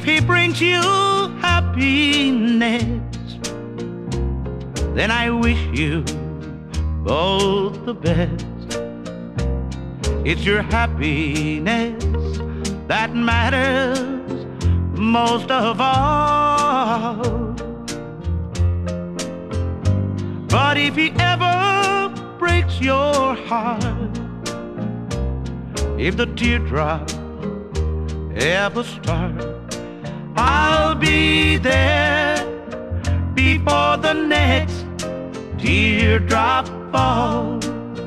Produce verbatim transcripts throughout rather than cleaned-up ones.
he brings you happiness, then I wish you both the best. It's your happiness that matters most of all. But if he ever breaks your heart, if the teardrop ever starts, I'll be there before the next teardrop falls.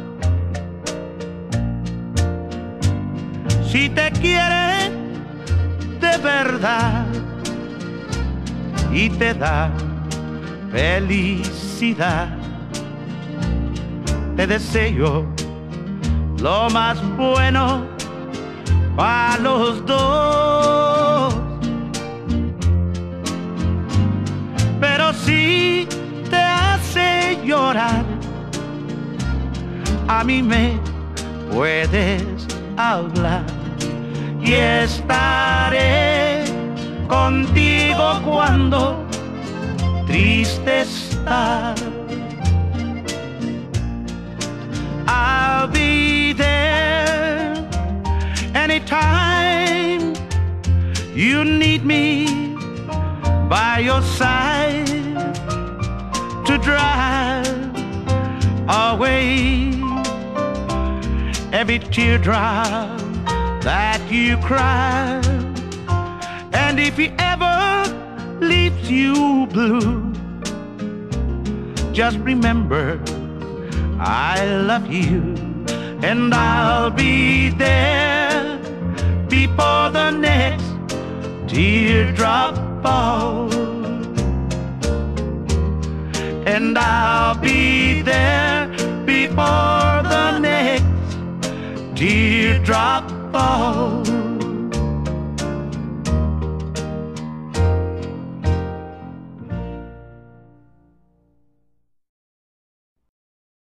Si te quiere de verdad y te da felicidad, te deseo lo más bueno para los dos. Pero si te hace llorar, a mí me puedes hablar y estaré contigo cuando triste estás. I'll be there anytime you need me, by your side to drive away every teardrop that you cry. And if he ever leaves you blue, just remember I love you, and I'll be there before the next teardrop falls. And I'll be there before the next teardrop falls.